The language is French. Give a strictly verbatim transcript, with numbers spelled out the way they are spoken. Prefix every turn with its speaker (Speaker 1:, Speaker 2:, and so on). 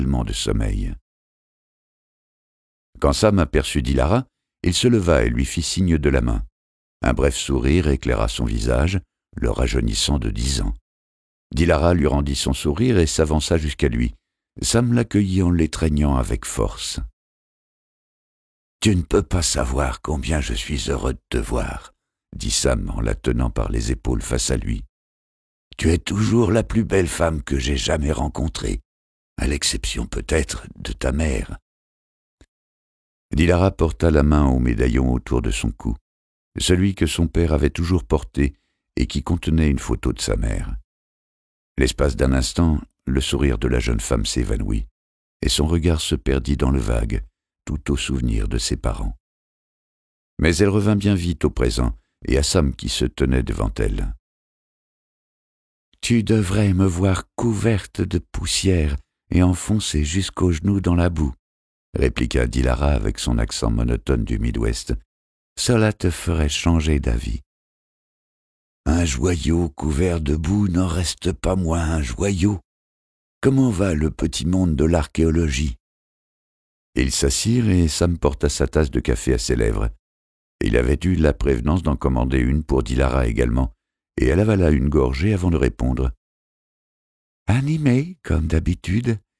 Speaker 1: de sommeil. Quand Sam aperçut Dilara, il se leva et lui fit signe de la main. Un bref sourire éclaira son visage, le rajeunissant de dix ans. Dilara lui rendit son sourire et s'avança jusqu'à lui. Sam l'accueillit en l'étreignant avec force. « Tu ne peux pas savoir combien je suis heureux de te voir, » dit Sam en la tenant par les épaules face à lui. « Tu es toujours la plus belle femme que j'ai jamais rencontrée, à l'exception peut-être de ta mère. » Dilara porta la main au médaillon autour de son cou, celui que son père avait toujours porté et qui contenait une photo de sa mère. L'espace d'un instant, le sourire de la jeune femme s'évanouit, et son regard se perdit dans le vague, tout au souvenir de ses parents. Mais elle revint bien vite au présent, et à Sam qui se tenait devant elle. « Tu devrais me voir couverte de poussière et enfoncée jusqu'aux genoux dans la boue, » répliqua Dilara avec son accent monotone du Midwest. « Cela te ferait changer d'avis. »« Un joyau couvert de boue n'en reste pas moins un joyau. Comment va le petit monde de l'archéologie ?» Ils s'assirent et Sam porta sa tasse de café à ses lèvres. Il avait eu la prévenance d'en commander une pour Dilara également, et elle avala une gorgée avant de répondre. « Animé, comme d'habitude,